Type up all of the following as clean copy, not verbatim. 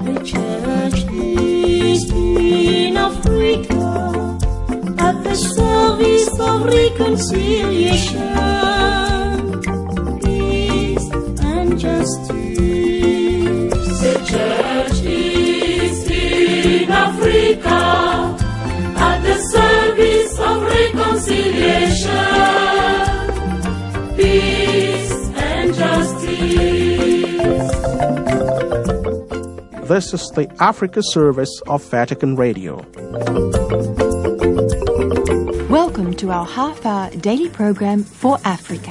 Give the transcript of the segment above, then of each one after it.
The church is in Africa at the service of reconciliation, peace and justice. The church is in Africa at the service of reconciliation, peace and justice. This is the Africa service of Vatican Radio. Welcome to our half-hour daily program for Africa.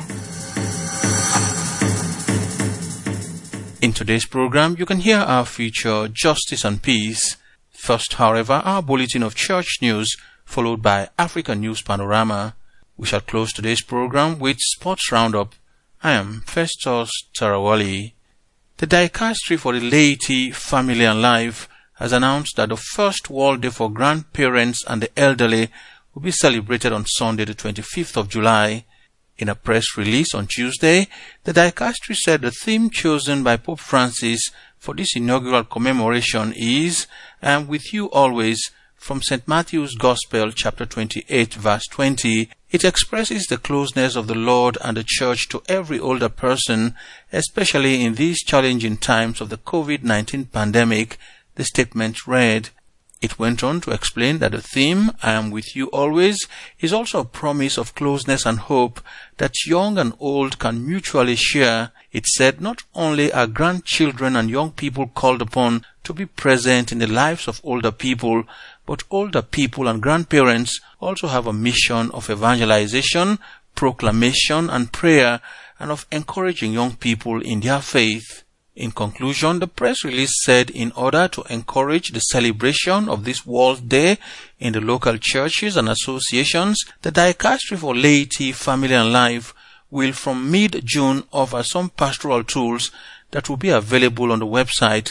In today's program, you can hear our feature, Justice and Peace. First, however, our bulletin of church news, followed by Africa News Panorama. We shall close today's program with Sports Roundup. I am Festus Tarawali. The Dicastery for the Laity, Family and Life has announced that the first World Day for Grandparents and the Elderly will be celebrated on Sunday, the 25th of July. In a press release on Tuesday, the Dicastery said the theme chosen by Pope Francis for this inaugural commemoration is, "I am with you always," from St. Matthew's Gospel, chapter 28, verse 20. It expresses the closeness of the Lord and the Church to every older person, especially in these challenging times of the COVID-19 pandemic, the statement read. It went on to explain that the theme, "I am with you always," is also a promise of closeness and hope that young and old can mutually share. It said not only are grandchildren and young people called upon to be present in the lives of older people, but older people and grandparents also have a mission of evangelization, proclamation, and prayer, and of encouraging young people in their faith. In conclusion, the press release said in order to encourage the celebration of this World Day in the local churches and associations, the Dicastery for Laity, Family and Life will from mid-June offer some pastoral tools that will be available on the website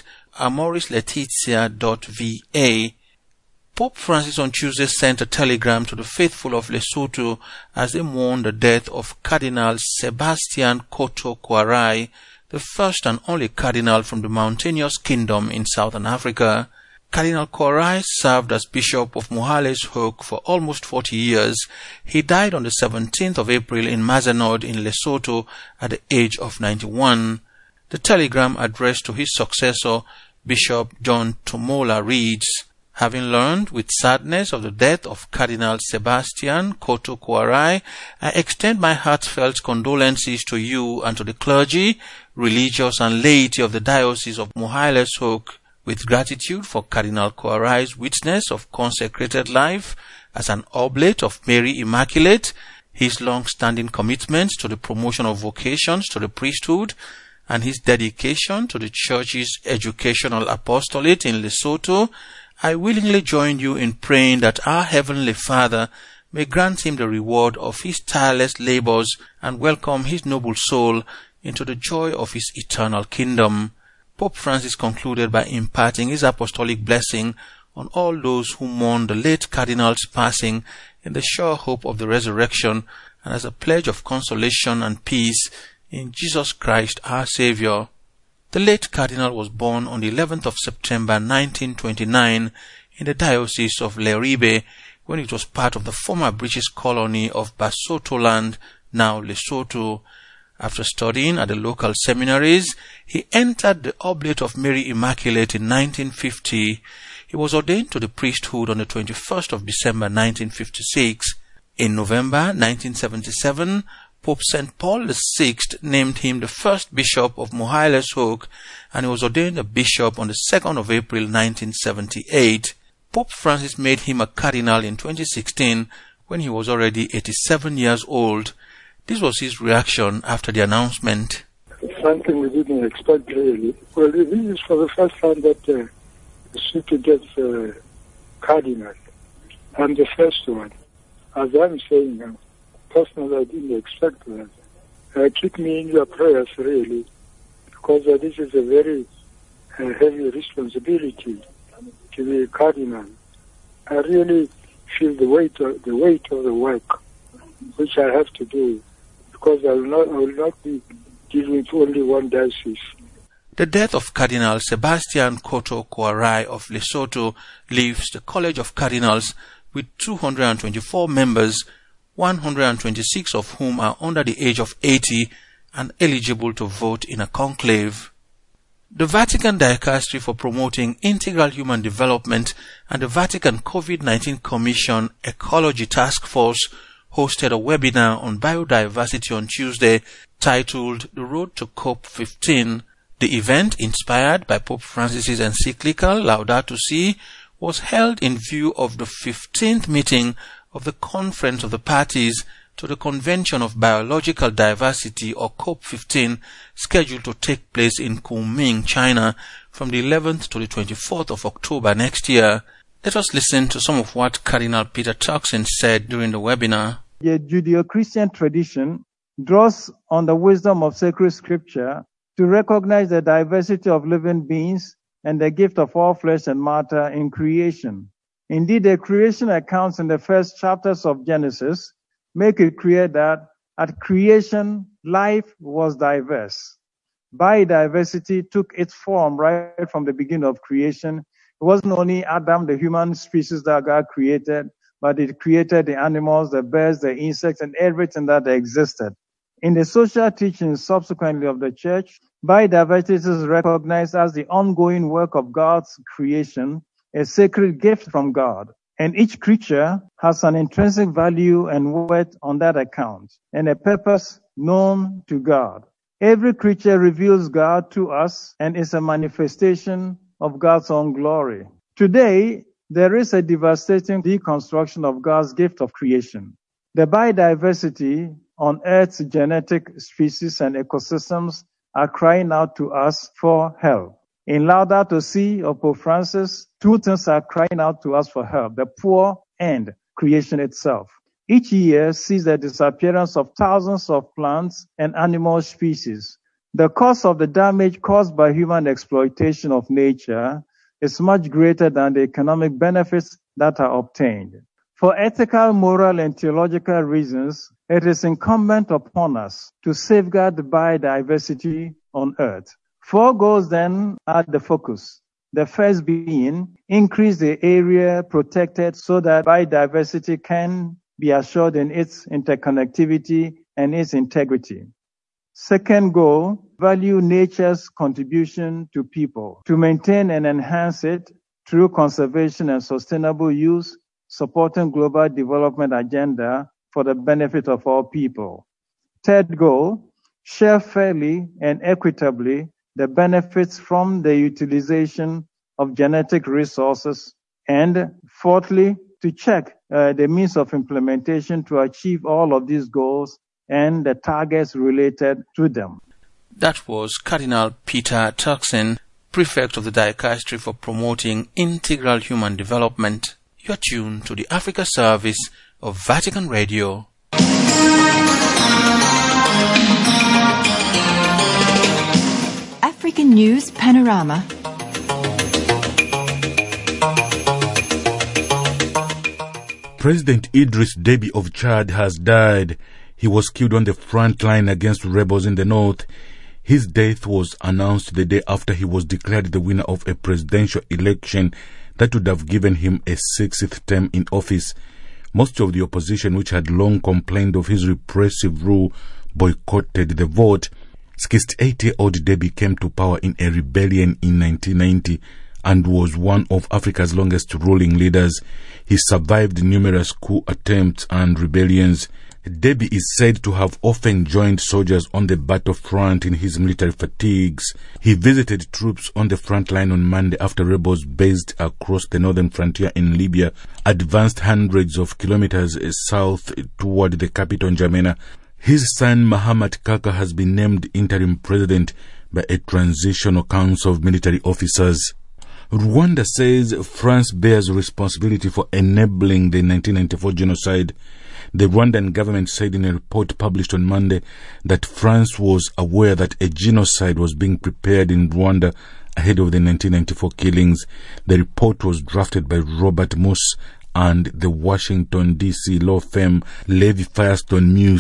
amorislaetitia.va. Pope Francis on Tuesday sent a telegram to the faithful of Lesotho as they mourn the death of Cardinal Sebastian Koto Kwarai, the first and only cardinal from the mountainous kingdom in southern Africa. Cardinal Kwarai served as Bishop of Mohale's-Hoek for almost 40 years. He died on the 17th of April in Mazenod in Lesotho at the age of 91. The telegram addressed to his successor, Bishop John Tomola, reads, "Having learned with sadness of the death of Cardinal Sebastian Koto Kwarai, I extend my heartfelt condolences to you and to the clergy, religious and laity of the Diocese of Mohale's-Hoek. With gratitude for Cardinal Kwarai's witness of consecrated life as an oblate of Mary Immaculate, his long-standing commitments to the promotion of vocations to the priesthood, and his dedication to the Church's educational apostolate in Lesotho, I willingly join you in praying that our Heavenly Father may grant him the reward of his tireless labors and welcome his noble soul into the joy of his eternal kingdom." Pope Francis concluded by imparting his apostolic blessing on all those who mourn the late Cardinal's passing in the sure hope of the resurrection and as a pledge of consolation and peace in Jesus Christ our Savior. The late Cardinal was born on the 11th of September 1929 in the Diocese of Leribe when it was part of the former British colony of Basotoland, now Lesotho. After studying at the local seminaries, he entered the Oblate of Mary Immaculate in 1950. He was ordained to the priesthood on the 21st of December 1956. In November 1977, Pope St. Paul VI named him the first bishop of Mohale's-Hoek, and he was ordained a bishop on the 2nd of April 1978. Pope Francis made him a cardinal in 2016 when he was already 87 years old. This was his reaction after the announcement. It's something we didn't expect, really. Well, this is for the first time that the city gets a cardinal. I'm the first one. As I'm saying now, personally, I didn't expect that. Keep me in your prayers, really, because this is a very heavy responsibility to be a cardinal. I really feel the weight of the work which I have to do, because I will not be dealing with only one diocese. The death of Cardinal Sebastian Koto Kouarai of Lesotho leaves the College of Cardinals with 224 members, 126 of whom are under the age of 80 and eligible to vote in a conclave. The Vatican Dicastery for Promoting Integral Human Development and the Vatican COVID-19 Commission Ecology Task Force hosted a webinar on biodiversity on Tuesday titled The Road to COP15. The event, inspired by Pope Francis's encyclical Laudato Si', was held in view of the 15th meeting of the Conference of the Parties to the Convention of Biological Diversity, or COP15, scheduled to take place in Kunming, China, from the 11th to the 24th of October next year. Let us listen to some of what Cardinal Peter Turkson said during the webinar. The Judeo-Christian tradition draws on the wisdom of sacred scripture to recognize the diversity of living beings and the gift of all flesh and matter in creation. Indeed, the creation accounts in the first chapters of Genesis make it clear that at creation, life was diverse. Biodiversity took its form right from the beginning of creation. It wasn't only Adam, the human species that God created, but it created the animals, the birds, the insects, and everything that existed. In the social teachings subsequently of the Church, biodiversity is recognized as the ongoing work of God's creation, a sacred gift from God. And each creature has an intrinsic value and worth on that account, and a purpose known to God. Every creature reveals God to us and is a manifestation of God's own glory. Today, there is a devastating deconstruction of God's gift of creation. The biodiversity on Earth's genetic species and ecosystems are crying out to us for help. In Laudato Si' of Pope Francis, two things are crying out to us for help: the poor and creation itself. Each year sees the disappearance of thousands of plants and animal species. The cost of the damage caused by human exploitation of nature is much greater than the economic benefits that are obtained. For ethical, moral, and theological reasons, it is incumbent upon us to safeguard the biodiversity on Earth. 4 goals then are the focus. The first being, increase the area protected so that biodiversity can be assured in its interconnectivity and its integrity. Second goal, value nature's contribution to people, to maintain and enhance it through conservation and sustainable use, supporting global development agenda for the benefit of all people. Third goal, share fairly and equitably the benefits from the utilization of genetic resources. And fourthly, to check the means of implementation to achieve all of these goals and the targets related to them. That was Cardinal Peter Turkson, Prefect of the Dicastery for Promoting Integral Human Development. You are tuned to the Africa Service of Vatican Radio. African News Panorama. President Idris Deby of Chad has died. He was killed on the front line against rebels in the north. His death was announced the day after he was declared the winner of a presidential election that would have given him a 6th term in office. Most of the opposition, which had long complained of his repressive rule, boycotted the vote. 68-year-old Deby came to power in a rebellion in 1990 and was one of Africa's longest ruling leaders. He survived numerous coup attempts and rebellions. Deby is said to have often joined soldiers on the battlefront in his military fatigues. He visited troops on the front line on Monday after rebels based across the northern frontier in Libya advanced hundreds of kilometers south toward the capital N'Djamena. His son Mahamat Kaka has been named interim president by a transitional council of military officers. Rwanda says France bears responsibility for enabling the 1994 genocide. The Rwandan government said in a report published on Monday that France was aware that a genocide was being prepared in Rwanda ahead of the 1994 killings. The report was drafted by Robert Moose and the Washington, D.C. law firm Levi Firestone Muse.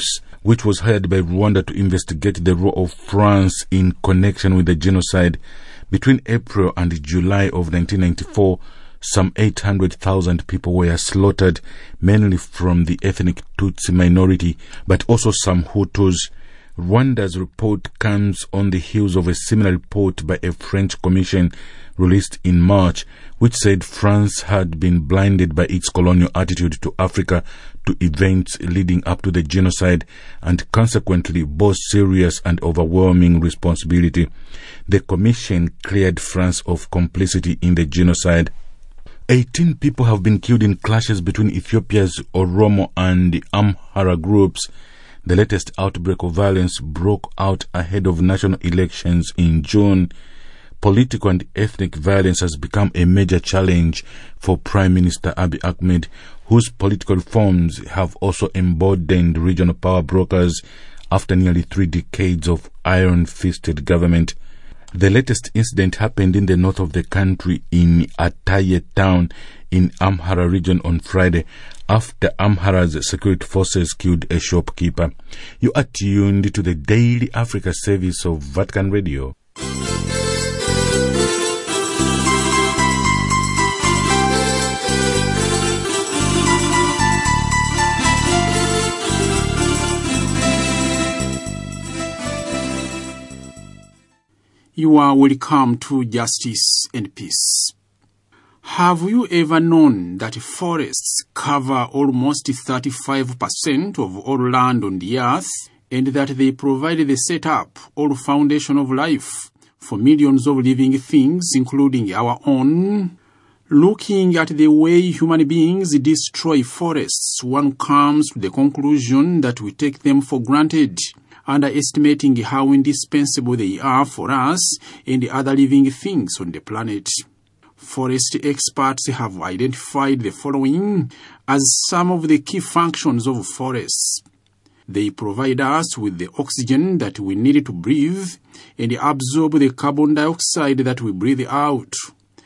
which was hired by Rwanda to investigate the role of France in connection with the genocide. Between April and July of 1994, some 800,000 people were slaughtered, mainly from the ethnic Tutsi minority, but also some Hutus. Rwanda's report comes on the heels of a similar report by a French commission released in March, which said France had been blinded by its colonial attitude to Africa to events leading up to the genocide and consequently bore serious and overwhelming responsibility. The commission cleared France of complicity in the genocide. 18 people have been killed in clashes between Ethiopia's Oromo and Amhara groups. The latest outbreak of violence broke out ahead of national elections in June. Political and ethnic violence has become a major challenge for Prime Minister Abiy Ahmed, whose political reforms have also emboldened regional power brokers after nearly 3 decades of iron-fisted government. The latest incident happened in the north of the country in Ataye town in Amhara region on Friday after Amhara's security forces killed a shopkeeper. You are tuned to the Daily Africa service of Vatican Radio. You are welcome to Justice and Peace. Have you ever known that forests cover almost 35% of all land on the earth, and that they provide the setup or foundation of life for millions of living things, including our own? Looking at the way human beings destroy forests, one comes to the conclusion that we take them for granted, underestimating how indispensable they are for us and other living things on the planet. Forest experts have identified the following as some of the key functions of forests. They provide us with the oxygen that we need to breathe and absorb the carbon dioxide that we breathe out.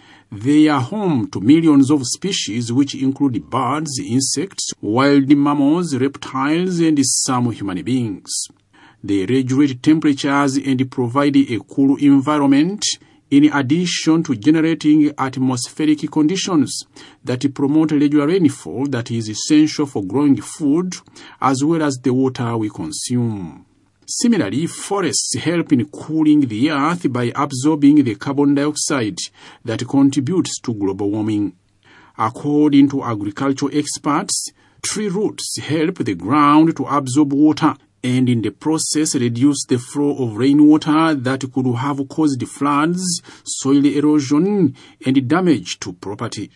They are home to millions of species, which include birds, insects, wild mammals, reptiles, and some human beings. They regulate temperatures and provide a cool environment, in addition to generating atmospheric conditions that promote regular rainfall that is essential for growing food, as well as the water we consume. Similarly, forests help in cooling the earth by absorbing the carbon dioxide that contributes to global warming. According to agricultural experts, tree roots help the ground to absorb water and in the process reduce the flow of rainwater that could have caused floods, soil erosion, and damage to property.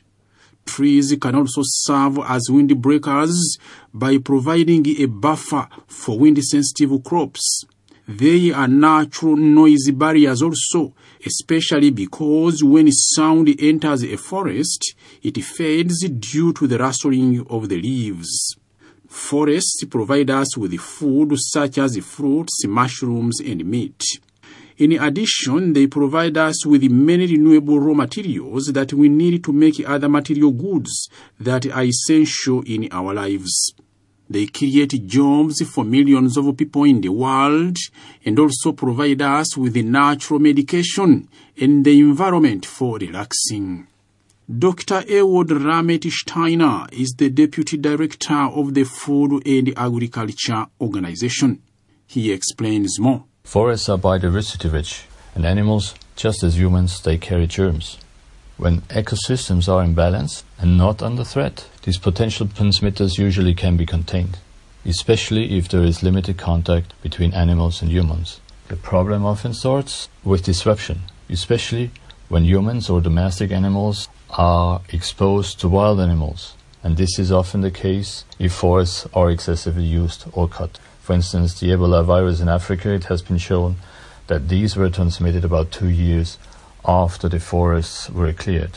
Trees can also serve as windbreakers by providing a buffer for wind-sensitive crops. They are natural noise barriers also, especially because when sound enters a forest, it fades due to the rustling of the leaves. Forests provide us with food such as fruits, mushrooms, and meat. In addition, they provide us with many renewable raw materials that we need to make other material goods that are essential in our lives. They create jobs for millions of people in the world and also provide us with the natural medication and the environment for relaxing. Dr. Ewald Ramet-Steiner is the Deputy Director of the Food and Agriculture Organization. He explains more. Forests are biodiversity rich, and animals, just as humans, they carry germs. When ecosystems are in balance and not under threat, these potential transmitters usually can be contained, especially if there is limited contact between animals and humans. The problem often starts with disruption, especially when humans or domestic animals are exposed to wild animals, and this is often the case if forests are excessively used or cut. For instance, the Ebola virus in Africa, it has been shown that these were transmitted about 2 years after the forests were cleared.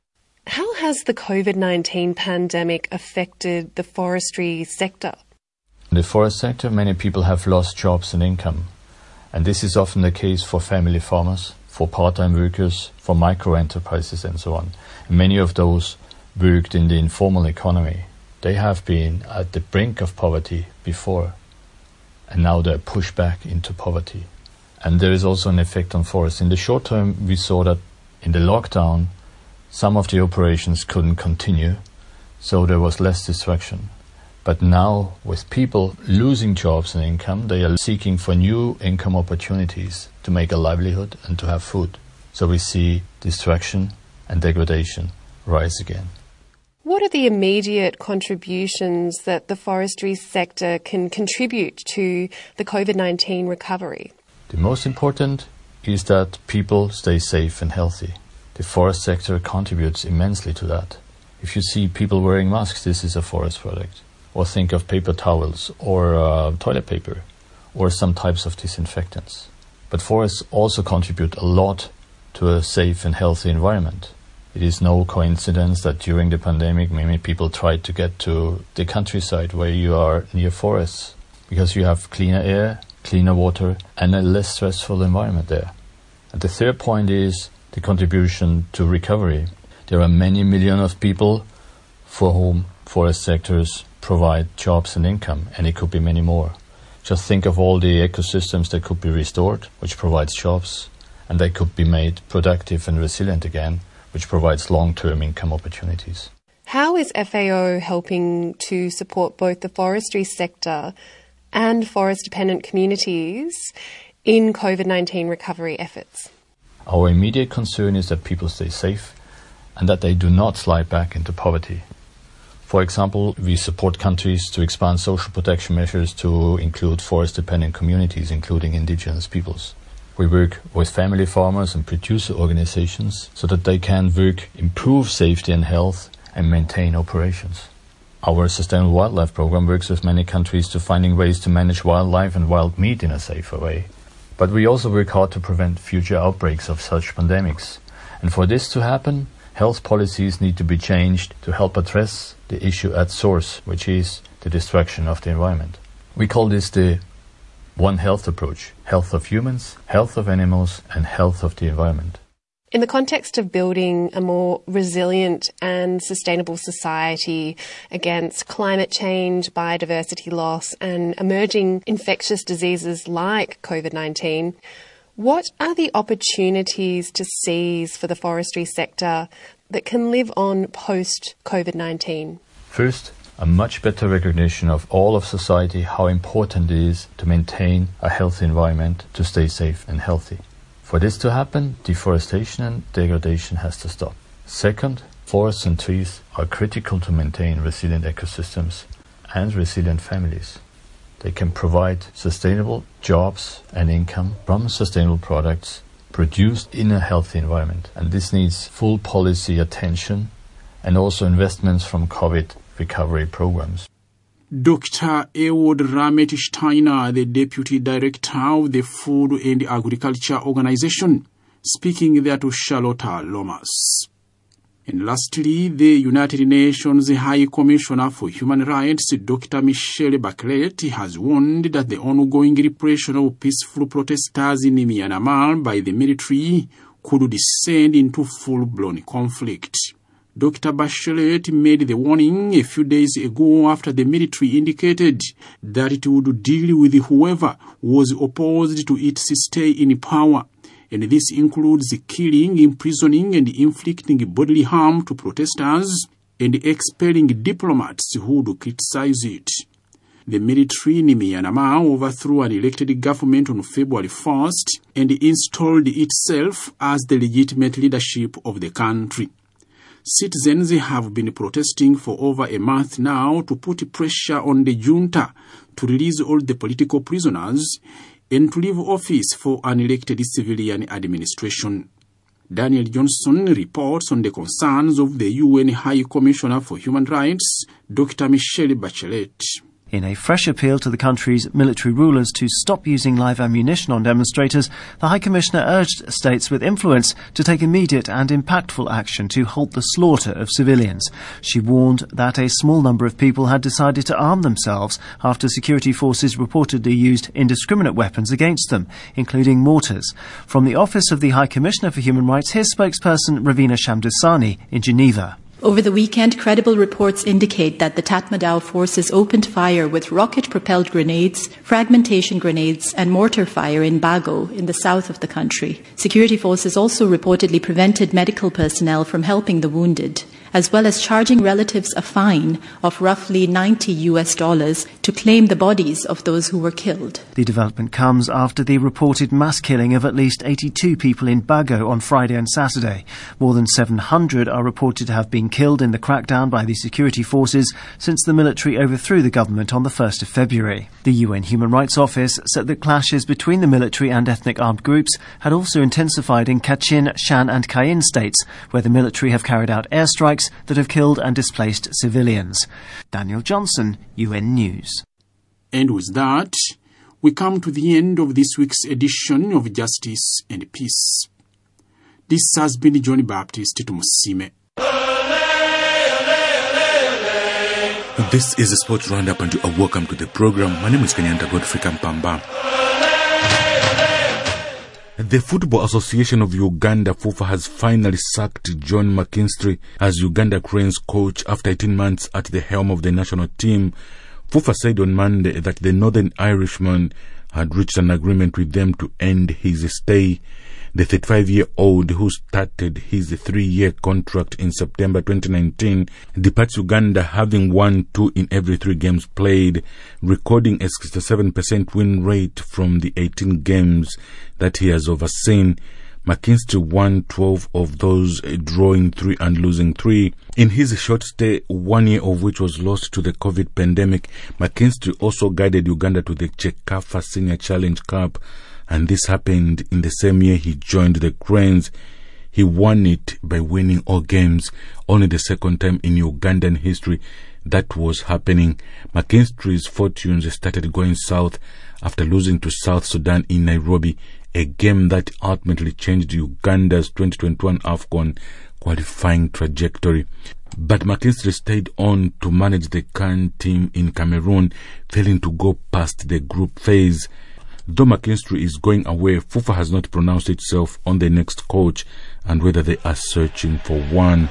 How has the COVID-19 pandemic affected the forestry sector? In the forest sector, many people have lost jobs and income, and this is often the case for family farmers, for part-time workers, for micro-enterprises and so on. And many of those worked in the informal economy. They have been at the brink of poverty before. and now they're pushed back into poverty. And there is also an effect on forests. In the short term, we saw that in the lockdown, some of the operations couldn't continue, so there was less destruction. But now, with people losing jobs and income, they are seeking for new income opportunities to make a livelihood and to have food. So we see destruction and degradation rise again. What are the immediate contributions that the forestry sector can contribute to the COVID-19 recovery? The most important is that people stay safe and healthy. The forest sector contributes immensely to that. If you see people wearing masks, this is a forest product. Or think of paper towels or toilet paper or some types of disinfectants. But forests also contribute a lot to a safe and healthy environment. It is no coincidence that during the pandemic many people tried to get to the countryside where you are near forests because you have cleaner air, cleaner water and a less stressful environment there. And the third point is the contribution to recovery. There are many millions of people for whom forest sectors provide jobs and income, and it could be many more. Just think of all the ecosystems that could be restored, which provides jobs, and they could be made productive and resilient again, which provides long-term income opportunities. How is FAO helping to support both the forestry sector and forest-dependent communities in COVID-19 recovery efforts? Our immediate concern is that people stay safe and that they do not slide back into poverty. For example, we support countries to expand social protection measures to include forest-dependent communities, including indigenous peoples. We work with family farmers and producer organizations so that they can improve safety and health and maintain operations. Our Sustainable Wildlife Program works with many countries to finding ways to manage wildlife and wild meat in a safer way. But we also work hard to prevent future outbreaks of such pandemics. And for this to happen, health policies need to be changed to help address the issue at source, which is the destruction of the environment. We call this the One Health approach: health of humans, health of animals, and health of the environment. In the context of building a more resilient and sustainable society against climate change, biodiversity loss, and emerging infectious diseases like COVID-19, what are the opportunities to seize for the forestry sector that can live on post-COVID-19? First, a much better recognition of all of society how important it is to maintain a healthy environment to stay safe and healthy. For this to happen, deforestation and degradation has to stop. Second, forests and trees are critical to maintain resilient ecosystems and resilient families. They can provide sustainable jobs and income from sustainable products produced in a healthy environment. And this needs full policy attention and also investments from COVID recovery programs. Dr. Eward Ramet Steiner, the Deputy Director of the Food and Agriculture Organization, speaking there to Charlotte Lomas. And lastly, the United Nations High Commissioner for Human Rights, Dr. Michelle Bachelet, has warned that the ongoing repression of peaceful protesters in Myanmar by the military could descend into full-blown conflict. Dr. Bachelet made the warning a few days ago after the military indicated that it would deal with whoever was opposed to its stay in power. And this includes killing, imprisoning, and inflicting bodily harm to protesters and expelling diplomats who would criticize it. The military in Myanmar overthrew an elected government on February 1st and installed itself as the legitimate leadership of the country. Citizens have been protesting for over a month now to put pressure on the junta to release all the political prisoners and to leave office for an elected civilian administration. Daniel Johnson reports on the concerns of the UN High Commissioner for Human Rights, Dr. Michelle Bachelet. In a fresh appeal to the country's military rulers to stop using live ammunition on demonstrators, the High Commissioner urged states with influence to take immediate and impactful action to halt the slaughter of civilians. She warned that a small number of people had decided to arm themselves after security forces reportedly used indiscriminate weapons against them, including mortars. From the Office of the High Commissioner for Human Rights, here's spokesperson Ravina Shamdasani in Geneva. Over the weekend, credible reports indicate that the Tatmadaw forces opened fire with rocket-propelled grenades, fragmentation grenades, and mortar fire in Bago, in the south of the country. Security forces also reportedly prevented medical personnel from helping the wounded, as well as charging relatives a fine of roughly $90 to claim the bodies of those who were killed. The development comes after the reported mass killing of at least 82 people in Bago on Friday and Saturday. More than 700 are reported to have been killed in the crackdown by the security forces since the military overthrew the government on the 1st of February. The UN Human Rights Office said that clashes between the military and ethnic armed groups had also intensified in Kachin, Shan and Kayin states, where the military have carried out airstrikes that have killed and displaced civilians. Daniel Johnson, UN News. And with that, we come to the end of this week's edition of Justice and Peace. This has been Johnny Baptist Tumusime. This is a sports roundup and welcome to the program. My name is Kenyanta Godfrey Kampamba. The Football Association of Uganda, FUFA, has finally sacked John McKinstry as Uganda Cranes coach after 18 months at the helm of the national team. FUFA said on Monday that the Northern Irishman had reached an agreement with them to end his stay. The 35-year-old, who started his 3-year contract in September 2019, departs Uganda having won 2 in every 3 games played, recording a 67% win rate from the 18 games that he has overseen. McKinstry won 12 of those, drawing 3 and losing 3. In his short stay, 1 year of which was lost to the COVID pandemic, McKinstry also guided Uganda to the CHECAFA Senior Challenge Cup, and this happened in the same year he joined the Cranes. He won it by winning all games, only the second time in Ugandan history that was happening. McKinstry's fortunes started going south after losing to South Sudan in Nairobi, a game that ultimately changed Uganda's 2021 AFCON qualifying trajectory. But McKinstry stayed on to manage the CAN team in Cameroon, failing to go past the group phase. Though McKinstry is going away, FUFA has not pronounced itself on the next coach and whether they are searching for one.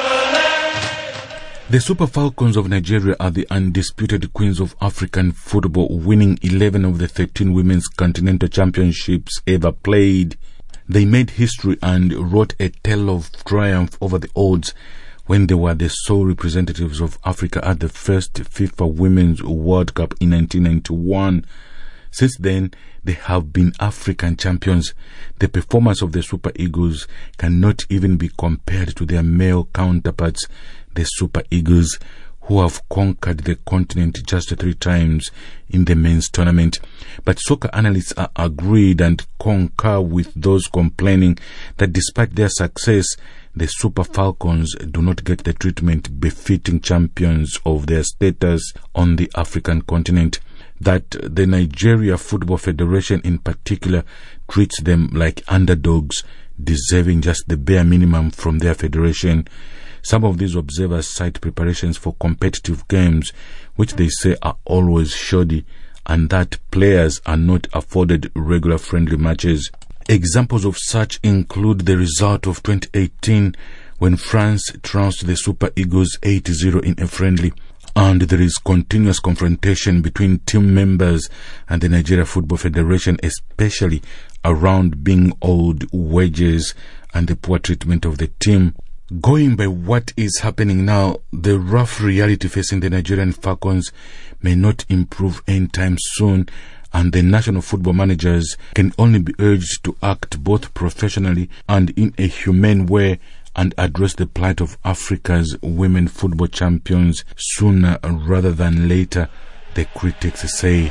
The Super Falcons of Nigeria are the undisputed queens of African football, winning 11 of the 13 women's continental championships ever played. They made history and wrote a tale of triumph over the odds when they were the sole representatives of Africa at the first FIFA Women's World Cup in 1991. Since then, they have been African champions. The performance of the Super Eagles cannot even be compared to their male counterparts, the Super Eagles, who have conquered the continent just 3 times in the men's tournament. But soccer analysts are agreed and concur with those complaining that despite their success, the Super Falcons do not get the treatment befitting champions of their status on the African continent. That the Nigeria Football Federation in particular treats them like underdogs, deserving just the bare minimum from their federation. Some of these observers cite preparations for competitive games, which they say are always shoddy, and that players are not afforded regular friendly matches. Examples of such include the result of 2018 when France trounced the Super Eagles 8-0 in a friendly. And there is continuous confrontation between team members and the Nigeria Football Federation, especially around being owed wages and the poor treatment of the team. Going by what is happening now, the rough reality facing the Nigerian Falcons may not improve anytime soon, and the national football managers can only be urged to act both professionally and in a humane way and address the plight of Africa's women football champions sooner rather than later, the critics say.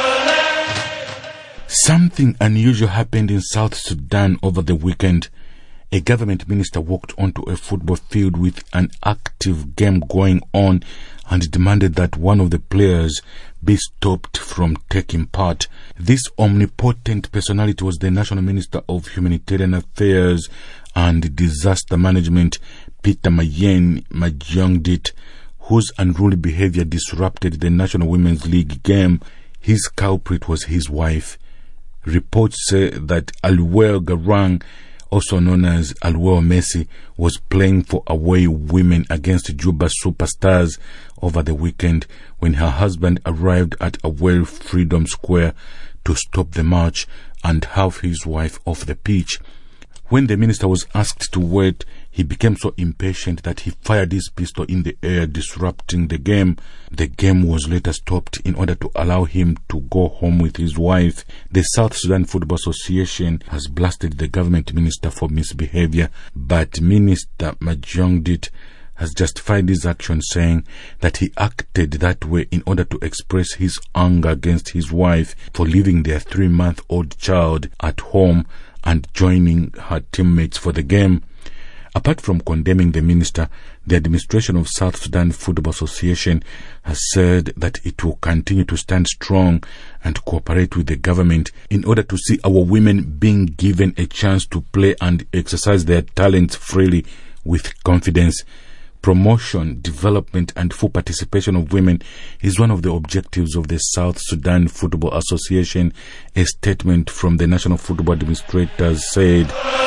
Something unusual happened in South Sudan over the weekend. A government minister walked onto a football field with an active game going on and demanded that one of the players be stopped from taking part. This omnipotent personality was the National Minister of Humanitarian Affairs and Disaster Management, Peter Mayen Majongdit, whose unruly behavior disrupted the National Women's League game. His culprit was his wife. Reports say that Aluel Garang also known as Alueo Messi, was playing for away women against Juba Superstars over the weekend when her husband arrived at Away Freedom Square to stop the match and have his wife off the pitch. When the minister was asked to wait, he became so impatient that he fired his pistol in the air, disrupting the game. The game was later stopped in order to allow him to go home with his wife. The South Sudan Football Association has blasted the government minister for misbehavior, but Minister Majongdit has justified his action, saying that he acted that way in order to express his anger against his wife for leaving their 3-month-old child at home and joining her teammates for the game. Apart from condemning the minister, the administration of South Sudan Football Association has said that it will continue to stand strong and cooperate with the government in order to see our women being given a chance to play and exercise their talents freely with confidence. Promotion, development and full participation of women is one of the objectives of the South Sudan Football Association, a statement from the National Football Administrators said.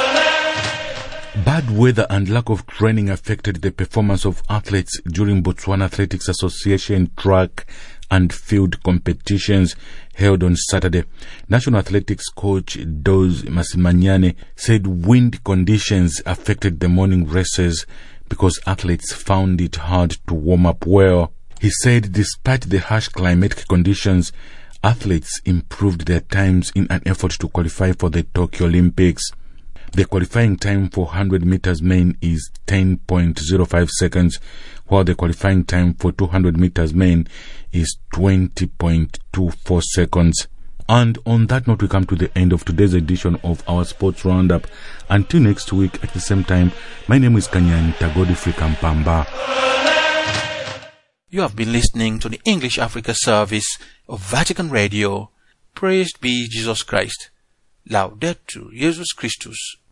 Bad weather and lack of training affected the performance of athletes during Botswana Athletics Association track and field competitions held on Saturday. National Athletics coach Doz Masimanyane said wind conditions affected the morning races because athletes found it hard to warm up well. He said despite the harsh climatic conditions, athletes improved their times in an effort to qualify for the Tokyo Olympics. The qualifying time for 100 meters main is 10.05 seconds, while the qualifying time for 200 meters main is 20.24 seconds. And on that note, we come to the end of today's edition of our Sports Roundup. Until next week at the same time, my name is Kanyanta Godfrey Kampamba. You have been listening to the English Africa service of Vatican Radio. Praised be Jesus Christ. Laudetur Jesus Christus.